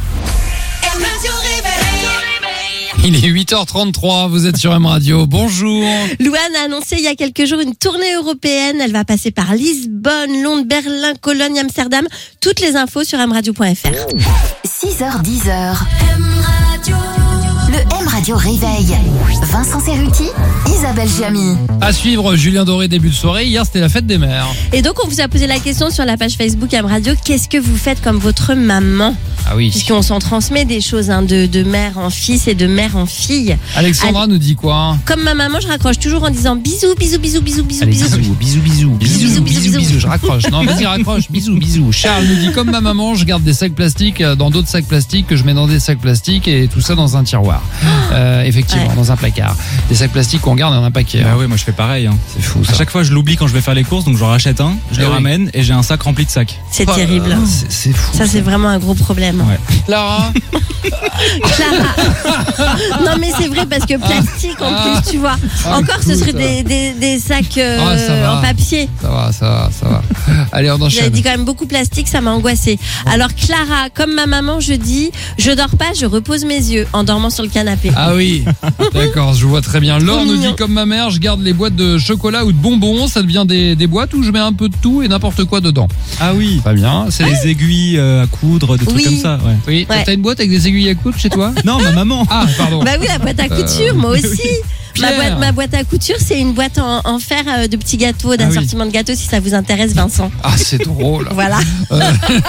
M Radio Réveil. Il est huit heures trente-trois, vous êtes sur M Radio, bonjour. Louane a annoncé il y a quelques jours une tournée européenne. Elle va passer par Lisbonne, Londres, Berlin, Cologne, Amsterdam. Toutes les infos sur m radio point f r. six heures dix heures. M Radio. Le M Radio Réveil. Vincent Cerruti, Isabelle Giamy. À suivre, Julien Doré, début de soirée. Hier c'était la fête des mères. Et donc on vous a posé la question sur la page Facebook M Radio. Qu'est-ce que vous faites comme votre maman? Ah oui. Puisqu'on s'en transmet des choses hein, de, de mère en fils et de mère en fille. Alexandra nous dit quoi? Comme ma maman, je raccroche toujours en disant bisous, bisous, bisous, bisous, bisous, Allez, bisous. bisous, bisous, bisous, bisous, bisous, bisous, bisous. bisous, je raccroche. Non, vas-y, raccroche, bisous, bisous. Charles nous dit, comme ma maman, je garde des sacs plastiques euh, dans d'autres sacs plastiques que je mets dans des sacs plastiques et tout ça dans un tiroir. Euh, effectivement, Ouais. dans un placard. Des sacs plastiques qu'on garde dans un paquet. Bah hein. ouais, moi je fais pareil. Hein. C'est fou, ça. À chaque fois, je l'oublie quand je vais faire les courses, donc j'en rachète un, je Ah le oui. ramène et j'ai un sac rempli de sacs. C'est Oh là terrible. là, c'est- C'est fou. Ça, c'est vraiment un gros problème. Ouais. Clara, Clara. Non, mais c'est vrai parce que plastique en Ah. plus, tu vois. Ah, Encore, cool, ce serait ça. des, des, des sacs euh, Ah, ça va. en papier. ça va, ça va, ça va. Allez, on J'avais enchaîne. dit quand même beaucoup plastique, ça m'a angoissée. Alors Clara, comme ma maman, je dis, je dors pas, je repose mes yeux en dormant sur le canapé. Ah oui, d'accord, je vois très bien. Laure nous mignon. dit, comme ma mère, je garde les boîtes de chocolat ou de bonbons, ça devient des, des boîtes où je mets un peu de tout et n'importe quoi dedans. Ah oui, Très bien. C'est c'est des aiguilles euh, à coudre, des trucs Oui. comme ça. Ouais. Oui, Ouais. t'as une boîte avec des aiguilles à coudre chez toi? Non, ma maman. Ah, pardon. Bah oui, la boîte à couture, moi aussi. Ma Pierre. boîte, ma boîte à couture, c'est une boîte en, en fer euh, de petits gâteaux, d'un Ah oui. sortiment de gâteaux, si ça vous intéresse, Vincent. Ah, c'est drôle. Voilà. Euh.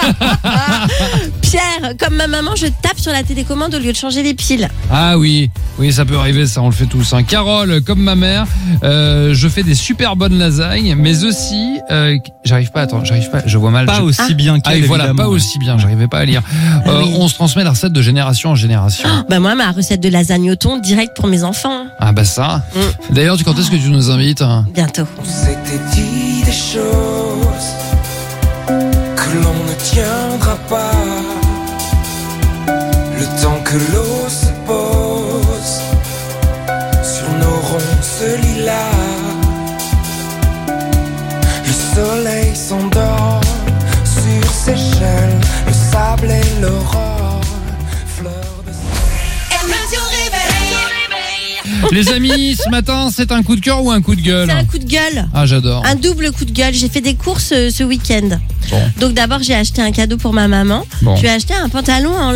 Pierre, comme ma maman, je tape sur la télécommande au lieu de changer les piles. Ah oui, oui, ça peut arriver, ça, on le fait tous. Hein. Carole, comme ma mère, euh, je fais des super bonnes lasagnes, mais aussi, euh, j'arrive pas, attends, j'arrive pas, je vois mal. Pas je- aussi bien Ah, qu'elle. et voilà, évidemment. pas aussi bien, j'arrivais pas à lire. Euh, oui. On se transmet la recette de génération en génération. Bah moi, ma recette de lasagne au thon, direct pour mes enfants. Ah bah ça. Mm. D'ailleurs, tu- quand est-ce que tu nous invites hein? Bientôt. On s'était dit des choses que l'on ne tiendra pas. Le temps que l'eau se pose sur nos ronces lilas. Le soleil s'endort sur ses chaînes, le sable et l'aurore, fleur de M Radio Réveil. Les amis, ce matin, c'est un coup de cœur ou un coup de gueule? C'est un coup de gueule. Ah, j'adore. Un double coup de gueule. J'ai fait des courses euh, ce week-end. Bon. Donc d'abord, j'ai acheté un cadeau pour ma maman. Bon. Je lui ai acheté un pantalon en lin.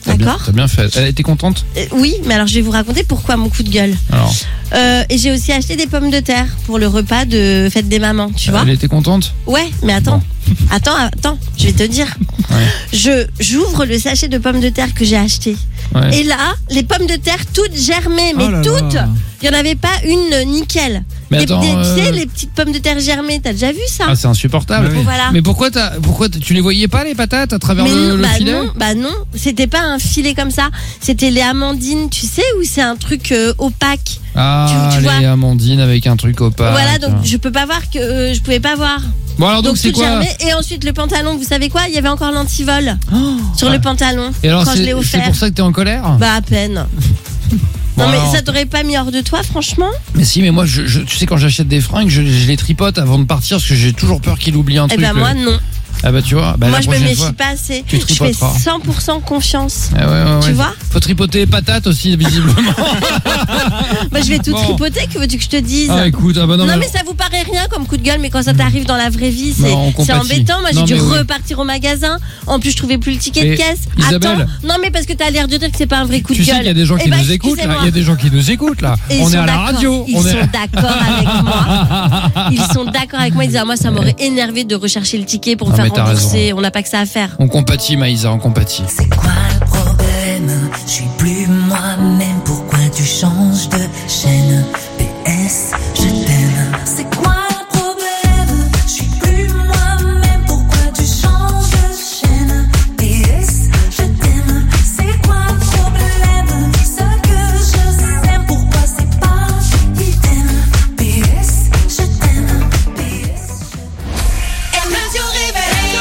T'as bien, D'accord. t'as bien fait. Elle était contente? Euh, Oui, mais alors je vais vous raconter pourquoi mon coup de gueule. Alors, Euh, et j'ai aussi acheté des pommes de terre pour le repas de fête des mamans, tu vois. elle était contente? Ouais, mais attends, attends, attends, je vais te dire. Ouais. Je j'ouvre le sachet de pommes de terre que j'ai acheté. Ouais. Et là, les pommes de terre toutes germées, mais Oh là toutes. là. Il y en avait pas une nickel. Mais Des- attends, des- euh, Tu sais, les petites pommes de terre germées, t'as déjà vu ça? Ah, c'est insupportable. Bah oui. Voilà. Mais pourquoi t'as, pourquoi t'as- tu les voyais pas les patates à travers Mais le, non, le bah filet? non, bah non, c'était pas un filet comme ça, c'était les amandines, tu sais, où c'est un truc euh, opaque. Ah, tu- tu vois. les amandines avec un truc opaque. Voilà, donc je peux pas voir que euh, je pouvais pas voir. Bon alors donc, Donc, c'est tout quoi? germé. Et ensuite le pantalon, vous savez quoi? Il y avait encore l'antivol sur Ah. le pantalon Et alors quand je c'est, l'ai c'est offert. pour ça que t'es en colère? Bah à peine. Bon, non mais alors- ça t'aurait pas mis hors de toi, franchement? Mais si, mais moi, je, je- tu sais, quand j'achète des fringues, je, je les tripote avant de partir parce que j'ai toujours peur qu'il oublie un Eh truc. ben moi euh. non. Ah bah tu vois, bah, moi la je me prochaine méfie fois. pas assez. tu Je fais tripoteras. cent pour cent confiance. Ah ouais, ouais, Tu ouais. vois? Faut tripoter patates aussi, visiblement. Bah je vais tout Bon. tripoter, que veux-tu que je te dise? Ah écoute, ah bah non, Non, mais, mais ça vous paraît rien comme coup de gueule, mais quand ça t'arrive dans la vraie vie, c'est Non, on c'est compatit. embêtant. Moi j'ai Non, dû mais oui. repartir au magasin. En plus je trouvais plus le ticket Et de caisse. Isabelle. Attends, non mais parce que t'as l'air de dire que c'est pas un vrai coup tu de sais gueule. qu'il y a des gens Eh qui ben, nous écoutent là. excusez-moi. Il y a des gens qui nous écoutent là. Et ils on est sont à la d'accord. radio. Ils on sont est... d'accord avec moi. Ils sont d'accord avec moi. Ils disent ah, moi ça m'aurait énervé de rechercher le ticket pour me Non, faire mais t'as rembourser. raison. On n'a pas que ça à faire. On compatit, Maïsa, on compatit. C'est quoi le problème? Je suis plus moi-même, pourquoi tu changes de chaîne? P S, je t'aime. C'est quoi le problème? Je suis plus moi-même, pourquoi tu changes de chaîne? P S, je t'aime. C'est quoi le problème? Ce que je sais, pourquoi c'est pas idem? P S, je t'aime. P S, M Radio Réveil.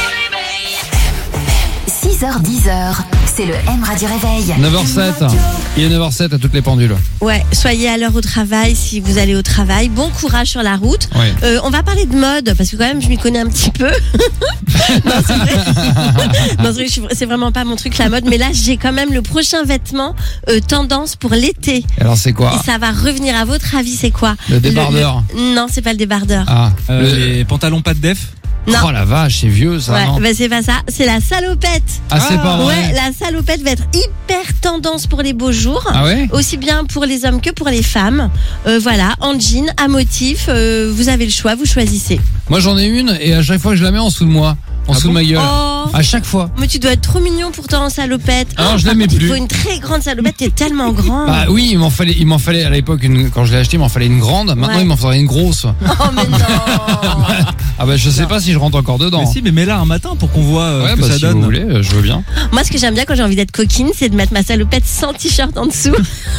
six heures dix heures, c'est le M Radio Réveil. neuf heures sept. Il est neuf heures sept à toutes les pendules. Ouais, soyez à l'heure au travail si vous allez au travail. Bon courage sur la route. Ouais. Euh, on va parler de mode parce que quand même je m'y connais un petit peu. non, c'est vrai. Non, c'est vrai, je suis- c'est vraiment pas mon truc la mode, mais là j'ai quand même le prochain vêtement euh, tendance pour l'été. Alors c'est quoi? Et ça va revenir. À votre avis, c'est quoi? Le débardeur. le- Non, c'est pas le débardeur. Ah, Euh, le- Les pantalons pas de def. Non. Oh la vache, c'est vieux ça, Ouais, non? bah c'est pas ça. C'est la salopette. Ah, c'est pas vrai. Ouais, la salopette va être hyper tendance pour les beaux jours. Ah ouais? Aussi bien pour les hommes que pour les femmes. Euh, voilà, en jean, à motif. euh, vous avez le choix, vous choisissez. Moi j'en ai une et à chaque fois je la mets en dessous de moi, en Ah dessous bon de ma gueule. Oh, À chaque fois. mais tu dois être trop mignon pourtant en salopette. Alors, je par la mets contre, plus. Il faut une très grande salopette, t'es tellement grand. Bah oui, il m'en fallait, il m'en fallait à l'époque une, quand je l'ai acheté, il m'en fallait une grande. Maintenant Ouais. il m'en faudrait une grosse. Oh mais non. Ah bah je sais pas si je rentre encore dedans. Mais si, mais mets-la un matin pour qu'on voit euh, Ouais, ce que bah ça si donne. vous voulez, euh, je veux bien. Moi, ce que j'aime bien quand j'ai envie d'être coquine, c'est de mettre ma salopette sans t-shirt en dessous.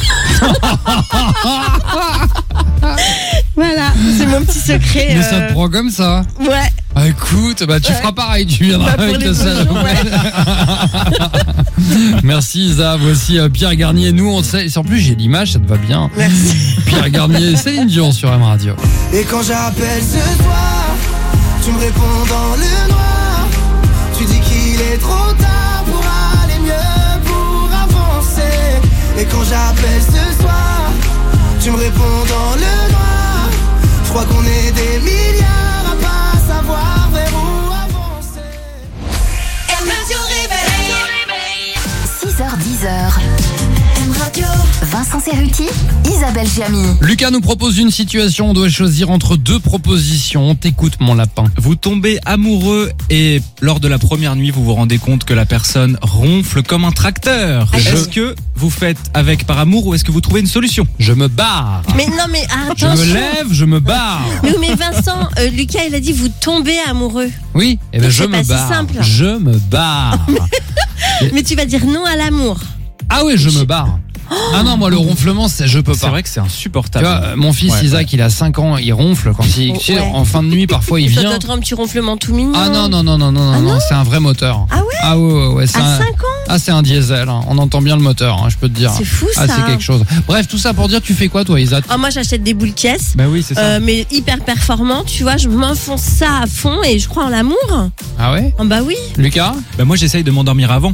Voilà, c'est mon petit secret. Mais ça euh, te prend comme ça. Ouais. Ah, écoute, bah tu Ouais. feras pareil, tu viendras Bah, pour avec les ta beaux jours, salopette. Merci Isa, voici euh, Pierre Garnier. Nous on sait, en plus j'ai l'image, ça te va bien. Merci. Pierre Garnier, Céline Dion sur M Radio. Et quand j'appelle ce soir, tu me réponds dans le noir. Tu dis qu'il est trop tard pour aller mieux, pour avancer. Et quand j'appelle ce soir, tu me réponds dans le noir. Je crois qu'on est des milliards à pas savoir vers où avancer. M Radio Réveil. six heures dix heures, M Radio. Vincent Cerruti, Isabelle Giamy. Lucas nous propose une situation, on doit choisir entre deux propositions. On t'écoute mon lapin. Vous tombez amoureux et lors de la première nuit, vous vous rendez compte que la personne ronfle comme un tracteur. Je- Est-ce que vous faites avec par amour ou est-ce que vous trouvez une solution? Je me barre. Mais non, mais Je attention. me lève, je me barre. Mais, mais Vincent, euh, Lucas, il a dit vous tombez amoureux. Oui, et ben Donc, je c'est me pas si barre. simple. Je me barre. Mais tu vas dire non à l'amour. Ah oui, je me barre. Ah non, moi le ronflement, c'est je peux C'est pas. vrai que c'est Tu insupportable. vois, euh, mon fils Ouais, Isaac, il a cinq ans, il ronfle quand il, tu sais, Ouais. en fin de nuit, parfois il Ça vient. doit être un petit ronflement tout mignon. Ah non, non, non, non, non, Ah non, non c'est un vrai moteur. Ah ouais Ah ouais, ouais, ouais, c'est À un... cinq ans Ah, c'est un diesel, hein. On entend bien le moteur, hein, je peux te dire. C'est fou, Ah, ça. c'est quelque chose. Bref, tout ça pour dire, tu fais quoi toi, Isaac? Ah, moi, j'achète des boules caisses. Bah oui, c'est ça. Euh, mais hyper performant, tu vois, je m'enfonce ça à fond et je crois en l'amour. Ah ouais? Ah bah oui. Lucas? Bah moi, j'essaye de m'endormir avant.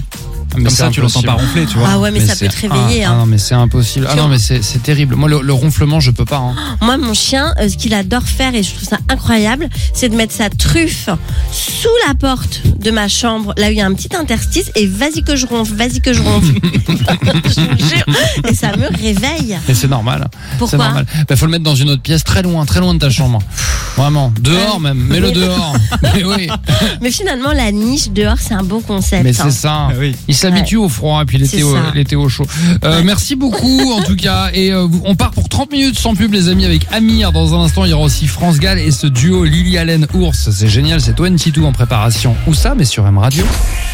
Mais Comme c'est ça, tu l'entends impossible. pas ronfler, tu vois. Ah ouais, mais, ça c'est- peut te réveiller. Ah, hein. ah non, mais c'est impossible. Ah Tu non, vois. mais c'est c'est terrible. Moi, le, le ronflement, je peux pas. Hein. Moi, mon chien, euh, ce qu'il adore faire, et je trouve ça incroyable, c'est de mettre sa truffe sous la porte de ma chambre, là où il y a un petit interstice, et vas-y que je ronfle, vas-y que je ronfle. Je vous jure. Et ça me réveille. Et c'est normal. Pourquoi C'est normal. Bah, faut le mettre dans une autre pièce, très loin, très loin de ta chambre. Vraiment. Dehors même. Mets-le dehors. Mais oui. Mais finalement, la niche dehors, c'est un bon concept. Mais c'est hein. ça. Ah oui. Il s'habitue au froid et puis l'été C'est au, ça. l'été au chaud. Euh, Merci beaucoup en tout cas. Et euh, vous- on part pour trente minutes sans pub les amis avec Amir. Dans un instant, il y aura aussi France Gall et ce duo Lily Allen Ours. C'est génial, c'est vingt-deux en préparation. Où ça? Mais sur M Radio.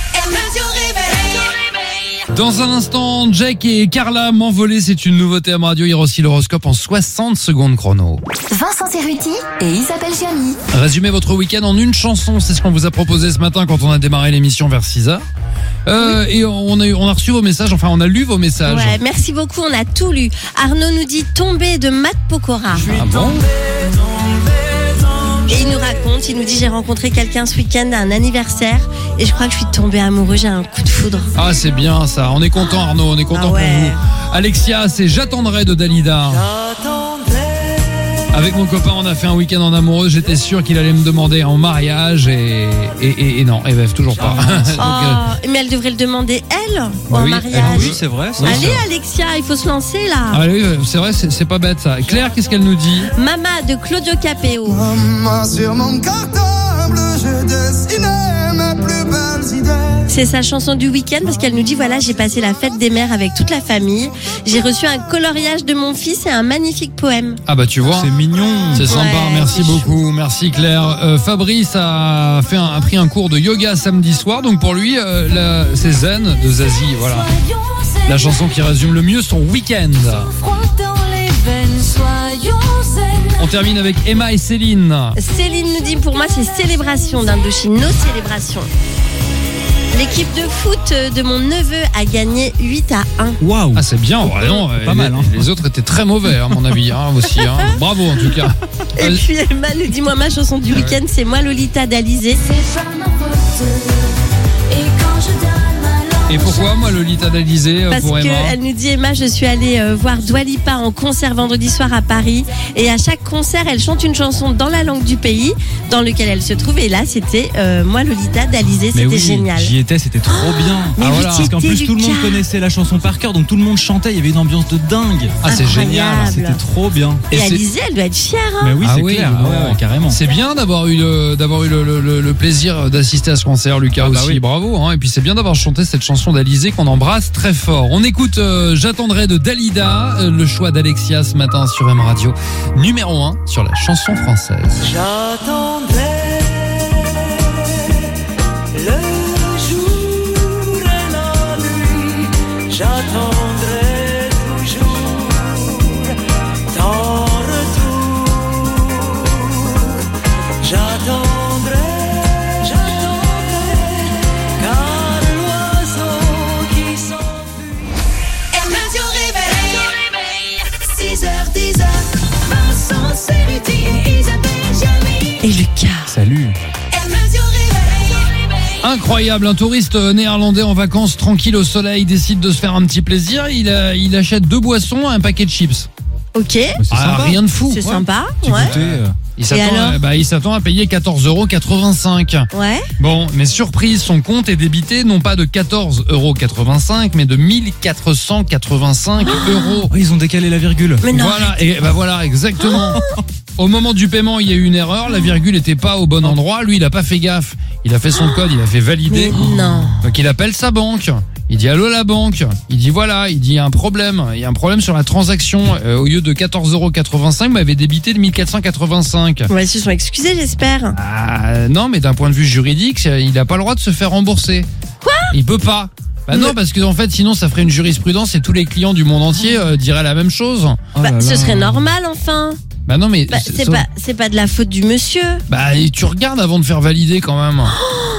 Dans un instant, Jack et Carla m'envoler, c'est une nouveauté à M Radio. Il y aura aussi l'horoscope en soixante secondes chrono. Vincent Cerruti et Isabelle Gianni. Résumez votre week-end en une chanson, c'est ce qu'on vous a proposé ce matin quand on a démarré l'émission vers six heures. Euh, et on a, eu- on a reçu vos messages, enfin on a lu vos messages. Ouais, merci beaucoup, on a tout lu. Arnaud nous dit tomber de Matt Pokora. Ah bon? Et il nous raconte, il nous dit j'ai rencontré quelqu'un ce week-end à un anniversaire et je crois que je suis tombée amoureux, j'ai un coup de foudre. Ah c'est bien ça, on est content Arnaud, on est content Ah ouais. pour vous. Alexia, c'est J'attendrai de Dalida. Avec mon copain, on a fait un week-end en amoureux. J'étais sûr qu'il allait me demander en mariage et, et, et, et non, et bref, toujours pas. Donc, euh, Oh, mais elle devrait le demander elle bah en oui, mariage. elle- Oui, c'est vrai. c'est Allez vrai. Alexia, il faut se lancer là. ah oui, c'est vrai, c'est, c'est pas bête ça. Claire, qu'est-ce qu'elle nous dit? Mama de Claudio Capéo. Maman, sur mon cartable, je dessinais mes plus belles idées. C'est sa chanson du week-end parce qu'elle nous dit voilà, j'ai passé la fête des mères avec toute la famille. J'ai reçu un coloriage de mon fils et un magnifique poème. Ah bah tu vois. C'est mignon. C'est sympa, Ouais, merci c'est beaucoup, merci Claire. Euh, Fabrice a fait un, a pris un cours de yoga samedi soir, donc pour lui, euh, la- c'est Zen de Zazie, voilà. La chanson qui résume le mieux son week-end. On termine avec Emma et Céline. Céline nous dit pour moi c'est célébration d'Indochine, nos célébrations. L'équipe de foot de mon neveu a gagné huit à un. Waouh. Ah c'est bien, ouais, non, Pas les, mal, hein. les autres étaient très mauvais à mon avis, hein, aussi. Hein. Bravo en tout cas. Et Euh, puis Emma nous dit moi ma chanson du week-end c'est moi Lolita d'Alizé. Et pourquoi moi Lolita d'Alizé euh, Parce pour Emma? qu'elle nous dit Emma je suis allée euh, voir Dua Lipa en concert vendredi soir à Paris et à chaque concert elle chante une chanson dans la langue du pays dans lequel elle se trouve et là c'était euh, moi Lolita d'Alizé, Mais c'était oui, génial. j'y étais, c'était trop bien. Mais Ah, oui, voilà. t'y Parce qu'en étais, plus tout le monde Lucas. connaissait la chanson par cœur, donc tout le monde chantait. Il y avait une ambiance de dingue. Ah c'est Incroyable. génial. C'était trop bien. Et Et c'est- Alizé elle doit être fière hein. Mais oui, Ah c'est oui, clair. bon. Ouais, ouais, carrément. C'est bien d'avoir eu le, d'avoir eu le, le- le- le plaisir d'assister à ce concert, Lucas Ah bah aussi. oui. Bravo. Hein. Et puis c'est bien d'avoir chanté cette chanson d'Alizé qu'on embrasse très fort. On écoute euh, J'attendrai de Dalida, euh, le choix d'Alexia ce matin sur M Radio, numéro un sur la chanson française. J'attendrai le jour et la nuit. J'attendrai toujours ton retour. J'attendrai, j'attendrai, car l'oiseau qui s'enfuit. Radio Réveil, six heures, dix heures, Vincent Cerruti et Isabelle Gianni. Et Lucas. Salut. Radio Réveil. Incroyable, un touriste néerlandais en vacances tranquille au soleil décide de se faire un petit plaisir. Il, a- il achète deux boissons, un paquet de chips. Ok. Mais c'est Ah, sympa. rien de fou. C'est Ouais. sympa. Petit Ouais. goûter, euh, Il s'attend, alors à, bah, il s'attend à payer quatorze euros quatre-vingt-cinq. Ouais. Bon, mais surprise, son compte est débité non pas de quatorze euros quatre-vingt-cinq, mais de mille quatre cent quatre-vingt-cinq euros. Oh, ils ont décalé la virgule. Mais non. Voilà, et bah voilà, exactement. Au moment du paiement, il y a eu une erreur, la virgule n'était pas au bon endroit. Lui, il a pas fait gaffe. Il a fait son code, il a fait valider. Mais non. Donc il appelle sa banque. Il dit allô la banque. Il dit voilà, il dit il y a un problème. Il y a un problème sur la transaction. Euh, au lieu de quatorze euros quatre-vingt-cinq, vous m'avez débité de mille quatre cent quatre-vingt-cinq. Ouais, ils se sont excusés j'espère. Ah, non, mais d'un point de vue juridique, il n'a pas le droit de se faire rembourser. Quoi? Il peut pas. Bah non, parce que en fait, sinon, ça ferait une jurisprudence et tous les clients du monde entier euh, diraient la même chose. Oh Bah, là ce là. serait normal enfin. Bah non, mais Bah, c'est sauf- pas c'est pas de la faute du monsieur. Bah et tu regardes avant de faire valider quand même.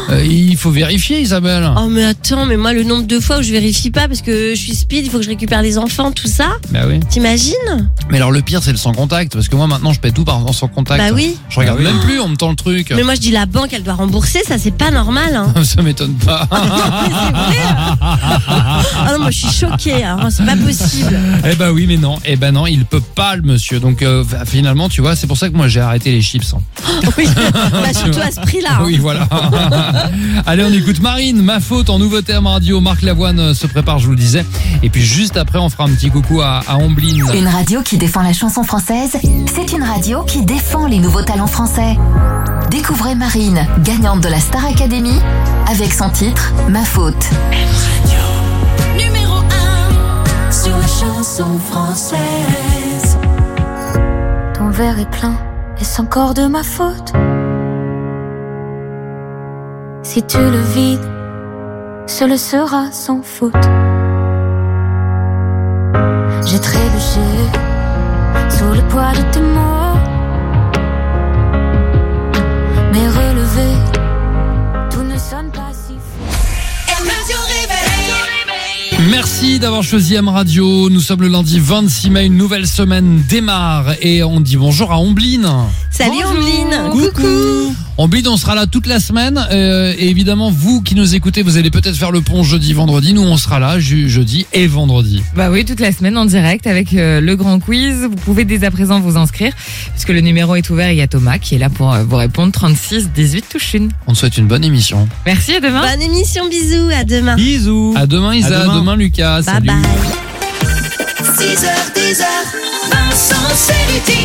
Euh, il faut vérifier, Isabelle. Oh mais attends, mais moi le nombre de fois où je vérifie pas parce que je suis speed, il faut que je récupère les enfants, tout ça. Bah oui. T'imagines? Mais alors le pire c'est le sans contact, parce que moi maintenant je paie tout par sans contact. Bah oui. Je regarde Bah oui. même plus, on me tend le truc. Mais moi je dis la banque elle doit rembourser, ça c'est pas normal hein. Ça m'étonne pas. Mais c'est vrai. Ah non, moi je suis choquée, hein. C'est pas possible. Eh ben oui, mais non. Eh ben non, il peut pas le monsieur. Donc euh, finalement, tu vois, c'est pour ça que moi j'ai arrêté les chips. Hein. Oui, bah, surtout à ce prix-là. Hein. Oui, voilà. Allez, on écoute Marine, Ma faute en nouveauté à radio. Marc Lavoine se prépare, je vous le disais. Et puis juste après, on fera un petit coucou à, à Ombline. Une radio qui défend la chanson française, c'est une radio qui défend les nouveaux talents français. Découvrez Marine, gagnante de la Star Academy, avec son titre Ma faute. Numéro un sur la chanson française. Ton verre est plein, est-ce encore de ma faute? Si tu le vides, ce le sera sans faute. J'ai trébuché sous le poids de tes mots, mais relevé, tout ne sonne pas si faux. Merci d'avoir choisi M Radio. Nous sommes le lundi vingt-six mai, une nouvelle semaine démarre et on dit bonjour à Ombline. Salut Ombline. Coucou. Ombline, on sera là toute la semaine euh, et évidemment vous qui nous écoutez, vous allez peut-être faire le pont jeudi, vendredi. Nous on sera là je, jeudi et vendredi. Bah oui, toute la semaine en direct avec euh, le grand quiz. Vous pouvez dès à présent vous inscrire puisque le numéro est ouvert. Il y a Thomas qui est là pour euh, vous répondre. trente-six dix-huit touche une. On te souhaite une bonne émission. Merci, à demain. Bonne émission, bisous, à demain. Bisous. À demain Isa, à demain, demain Lucas. Bye Salut. bye. six heures, dix heures, Vincent, c'est